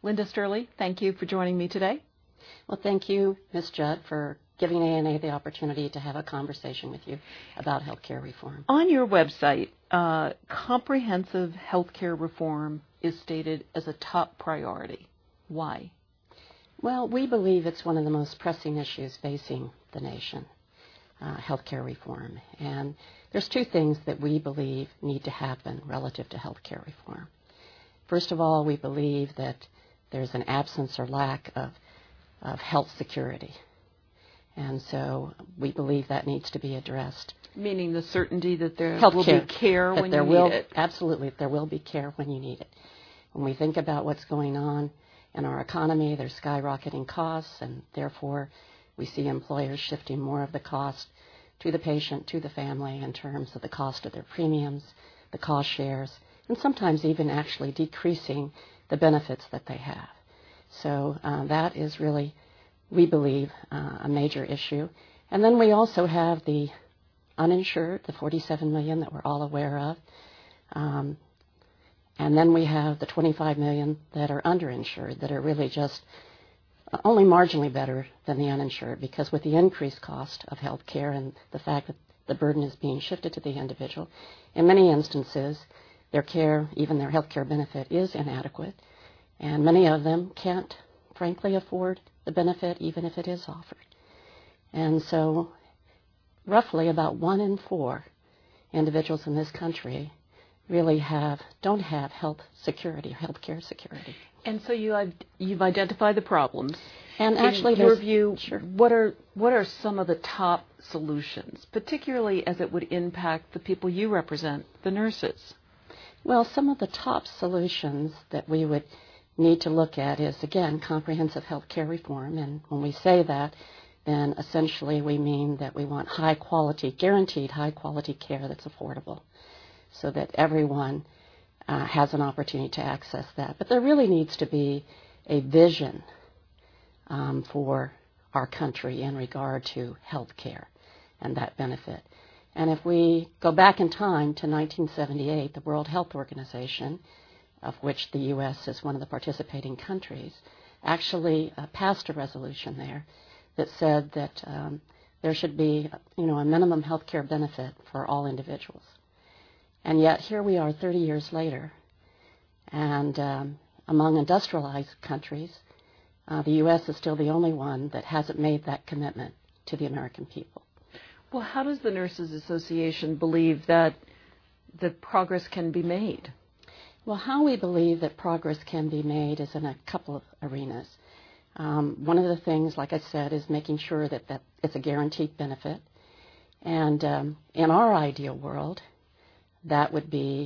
Linda Sterling, thank you for joining me today. Well, thank you, Ms. Judd, for giving ANA the opportunity to have a conversation with you about healthcare reform. On your website, comprehensive healthcare reform is stated as a top priority. Why? Well, we believe it's one of the most pressing issues facing the nation, healthcare reform. And there's two things that we believe need to happen relative to healthcare reform. First of all, we believe that there's an absence or lack of health security. And so we believe that needs to be addressed. Meaning the certainty that there will be care when you need it. Absolutely, there will be care when you need it. When we think about what's going on in our economy, there's skyrocketing costs, and therefore we see employers shifting more of the cost to the patient, to the family, in terms of the cost of their premiums, the cost shares, and sometimes even actually decreasing the benefits that they have. So that is really, we believe, a major issue. And then we also have the uninsured, the 47 million that we're all aware of. And then we have the 25 million that are underinsured, that are really just only marginally better than the uninsured, because with the increased cost of health care and the fact that the burden is being shifted to the individual, in many instances, their care, even their health care benefit, is inadequate. And many of them can't, frankly, afford the benefit, even if it is offered. And so roughly about 1 in 4 individuals in this country really don't have health security, health care security. And so you've identified the problems. And actually, in your view, sure. what are some of the top solutions, particularly as it would impact the people you represent, the nurses? Well, some of the top solutions that we would need to look at is, again, comprehensive health care reform. And when we say that, then essentially we mean that we want high quality, guaranteed high quality care that's affordable, so that everyone has an opportunity to access that. But there really needs to be a vision for our country in regard to health care and that benefit. And if we go back in time to 1978, the World Health Organization, of which the U.S. is one of the participating countries, actually passed a resolution there that said that there should be, a minimum health care benefit for all individuals. And yet here we are 30 years later, and among industrialized countries, the U.S. is still the only one that hasn't made that commitment to the American people. Well, how does the Nurses Association believe that progress can be made? Well, how we believe that progress can be made is in a couple of arenas. One of the things, like I said, is making sure that it's a guaranteed benefit. And in our ideal world, that would be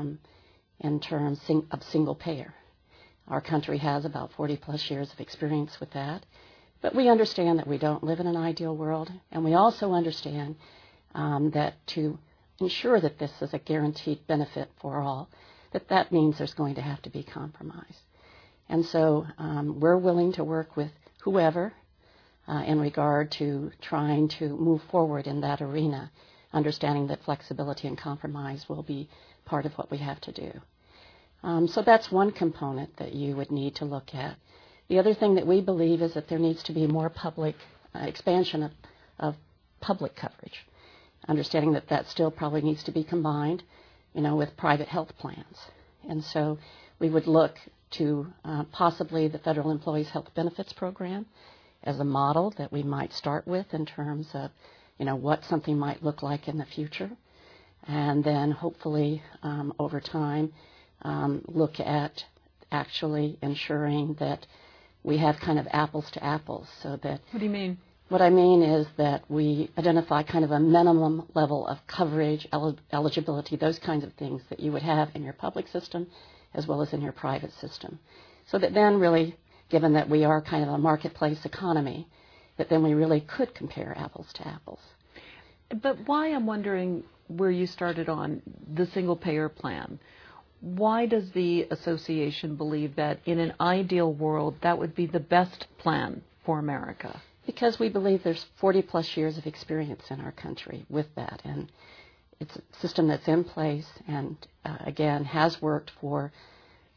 in terms of single payer. Our country has about 40 plus years of experience with that. But we understand that we don't live in an ideal world, and we also understand that to ensure that this is a guaranteed benefit for all, that means there's going to have to be compromise. And so we're willing to work with whoever in regard to trying to move forward in that arena, understanding that flexibility and compromise will be part of what we have to do. So that's one component that you would need to look at. The other thing that we believe is that there needs to be more public expansion of public coverage, understanding that still probably needs to be combined, with private health plans. And so we would look to possibly the Federal Employees Health Benefits Program as a model that we might start with in terms of, what something might look like in the future. And then hopefully over time look at actually ensuring that we have kind of apples to apples, so that... What do you mean? What I mean is that we identify kind of a minimum level of coverage, eligibility, those kinds of things that you would have in your public system as well as in your private system. So that then really, given that we are kind of a marketplace economy, that then we really could compare apples to apples. But why, I'm wondering, where you started on the single-payer plan, why does the association believe that in an ideal world that would be the best plan for America? Because we believe there's 40 plus years of experience in our country with that, and it's a system that's in place and, again, has worked for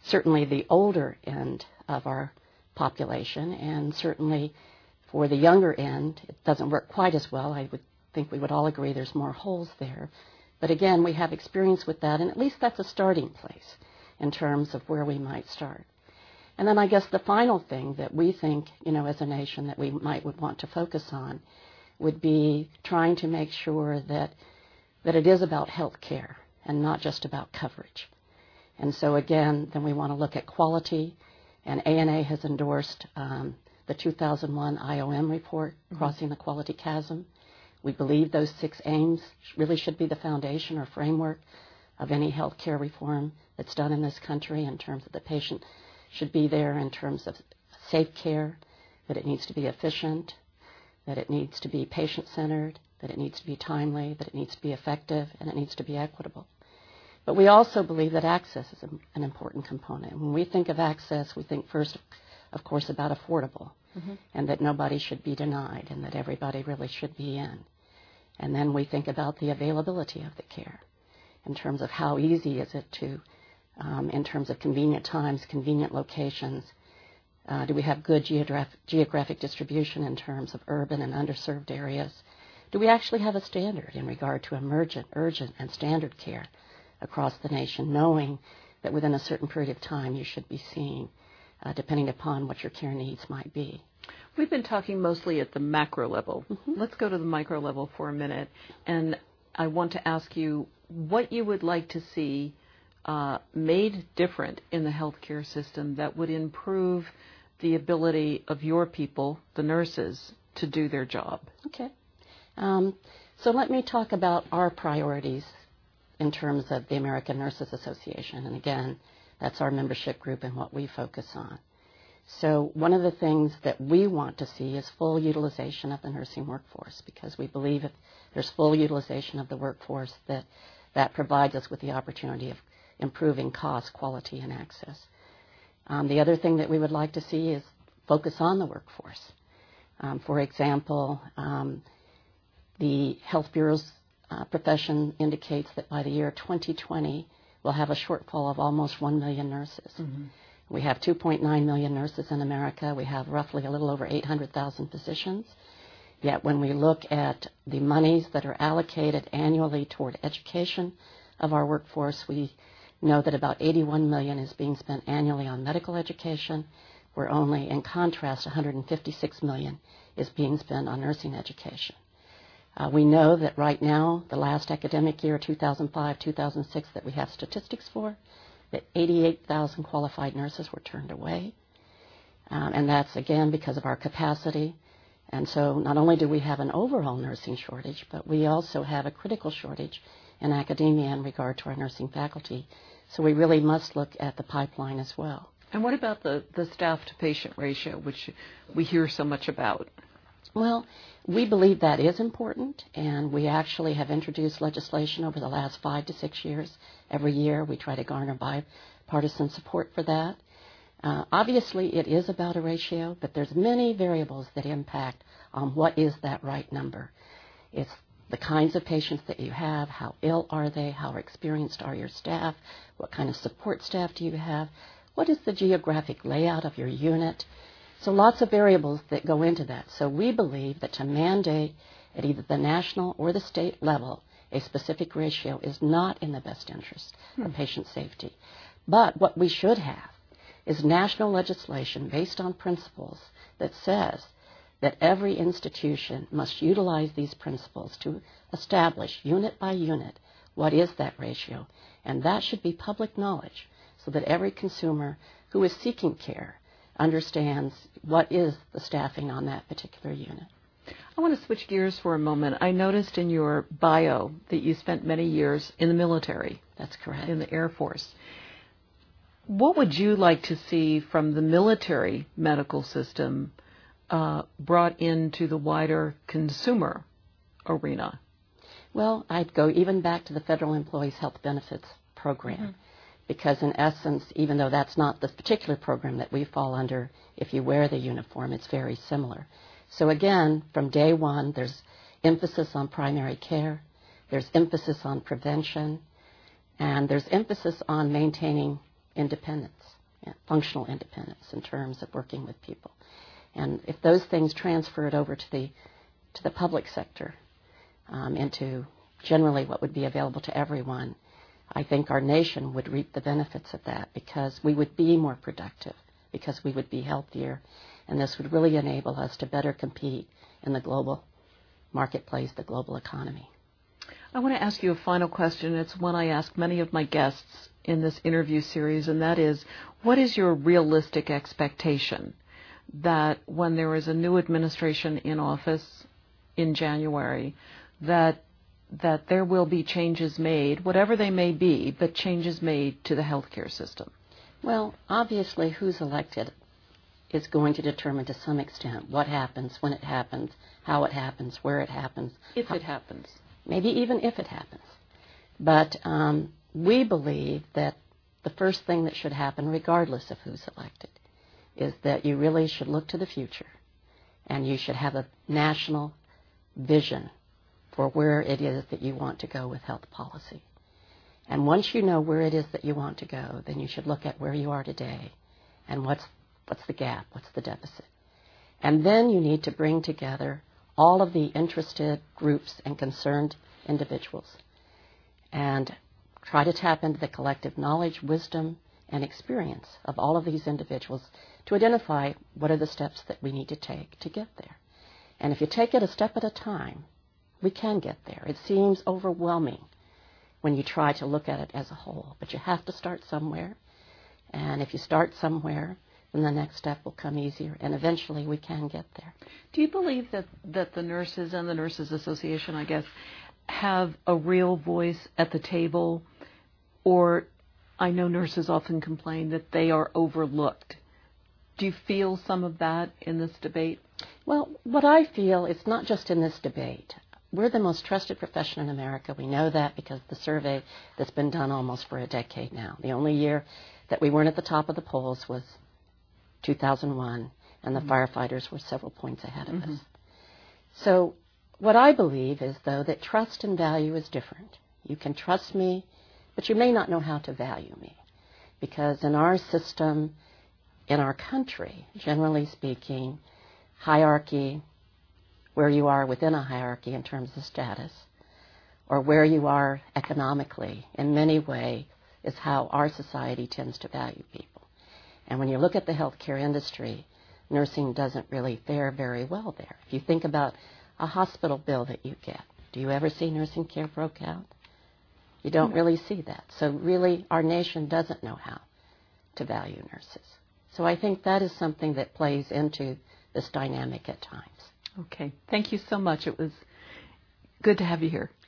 certainly the older end of our population, and certainly for the younger end, it doesn't work quite as well. I would think we would all agree there's more holes there. But again, we have experience with that, and at least that's a starting place in terms of where we might start. And then I guess the final thing that we think, as a nation that we would want to focus on would be trying to make sure that it is about health care and not just about coverage. And so again, then we want to look at quality, and ANA has endorsed the 2001 IOM report, Crossing the Quality Chasm. We believe those 6 aims really should be the foundation or framework of any health care reform that's done in this country, in terms of the patient should be there, in terms of safe care, that it needs to be efficient, that it needs to be patient-centered, that it needs to be timely, that it needs to be effective, and it needs to be equitable. But we also believe that access is an important component. When we think of access, we think first, of course, about affordable, and that nobody should be denied, and that everybody really should be in. And then we think about the availability of the care, in terms of how easy is it to, in terms of convenient times, convenient locations. Do we have good geographic distribution in terms of urban and underserved areas? Do we actually have a standard in regard to emergent, urgent, and standard care across the nation, knowing that within a certain period of time you should be seeing, depending upon what your care needs might be? We've been talking mostly at the macro level. Let's go to the micro level for a minute, and I want to ask you what you would like to see made different in the healthcare system that would improve the ability of your people, the nurses, to do their job. Okay. So let me talk about our priorities in terms of the American Nurses Association. And again, that's our membership group and what we focus on. So one of the things that we want to see is full utilization of the nursing workforce, because we believe if there's full utilization of the workforce, that provides us with the opportunity of improving cost, quality, and access. The other thing that we would like to see is focus on the workforce. For example, the Health Bureau's profession indicates that by the year 2020, we'll have a shortfall of almost 1 million nurses. We have 2.9 million nurses in America. We have roughly a little over 800,000 physicians. Yet when we look at the monies that are allocated annually toward education of our workforce, we know that about 81 million is being spent annually on medical education, where only, in contrast, 156 million is being spent on nursing education. We know that right now, the last academic year, 2005-2006, that we have statistics for, that 88,000 qualified nurses were turned away. And that's, again, because of our capacity. And so not only do we have an overall nursing shortage, but we also have a critical shortage in academia in regard to our nursing faculty. So we really must look at the pipeline as well. And what about the staff-to-patient ratio, which we hear so much about? Well, we believe that is important, and we actually have introduced legislation over the last 5 to 6 years. Every year we try to garner bipartisan support for that. Obviously, it is about a ratio, but there's many variables that impact on what is that right number. It's the kinds of patients that you have, how ill are they, how experienced are your staff, what kind of support staff do you have, what is the geographic layout of your unit. So lots of variables that go into that. So we believe that to mandate at either the national or the state level a specific ratio is not in the best interest of patient safety. But what we should have is national legislation based on principles that says that every institution must utilize these principles to establish unit by unit what is that ratio. And that should be public knowledge so that every consumer who is seeking care understands what is the staffing on that particular unit. I want to switch gears for a moment. I noticed in your bio that you spent many years in the military. That's correct. In the Air Force. What would you like to see from the military medical system brought into the wider consumer arena? Well, I'd go even back to the Federal Employees Health Benefits Program. Because in essence, even though that's not the particular program that we fall under, if you wear the uniform, it's very similar. So again, from day one, there's emphasis on primary care, there's emphasis on prevention, and there's emphasis on maintaining independence. functional independence in terms of working with people. And if those things transferred over to the public sector, into generally what would be available to everyone, I think our nation would reap the benefits of that, because we would be more productive, because we would be healthier, and this would really enable us to better compete in the global marketplace, the global economy. I want to ask you a final question. It's one I ask many of my guests in this interview series, and that is, what is your realistic expectation that when there is a new administration in office in January, that there will be changes made, whatever they may be, but changes made to the healthcare system? Well, obviously, who's elected is going to determine to some extent what happens, when it happens, how it happens, where it happens. If it happens. Maybe even if it happens. But we believe that the first thing that should happen, regardless of who's elected, is that you really should look to the future, and you should have a national vision for where it is that you want to go with health policy. And once you know where it is that you want to go, then you should look at where you are today and what's the gap, what's the deficit. And then you need to bring together all of the interested groups and concerned individuals and try to tap into the collective knowledge, wisdom, and experience of all of these individuals to identify what are the steps that we need to take to get there. And if you take it a step at a time, we can get there. It seems overwhelming when you try to look at it as a whole, but you have to start somewhere. And if you start somewhere, then the next step will come easier, and eventually we can get there. Do you believe that the nurses and the Nurses Association, I guess, have a real voice at the table? Or I know nurses often complain that they are overlooked. Do you feel some of that in this debate? Well, what I feel is not just in this debate. We're the most trusted profession in America. We know that because of the survey that's been done almost for a decade now. The only year that we weren't at the top of the polls was 2001, and the firefighters were several points ahead of us. So what I believe is, though, that trust and value is different. You can trust me, but you may not know how to value me. Because in our system, in our country, generally speaking, hierarchy, where you are within a hierarchy in terms of status, or where you are economically, in many ways, is how our society tends to value people. And when you look at the healthcare industry, nursing doesn't really fare very well there. If you think about a hospital bill that you get, do you ever see nursing care broke out? You don't really see that. So really, our nation doesn't know how to value nurses. So I think that is something that plays into this dynamic at times. Okay. Thank you so much. It was good to have you here.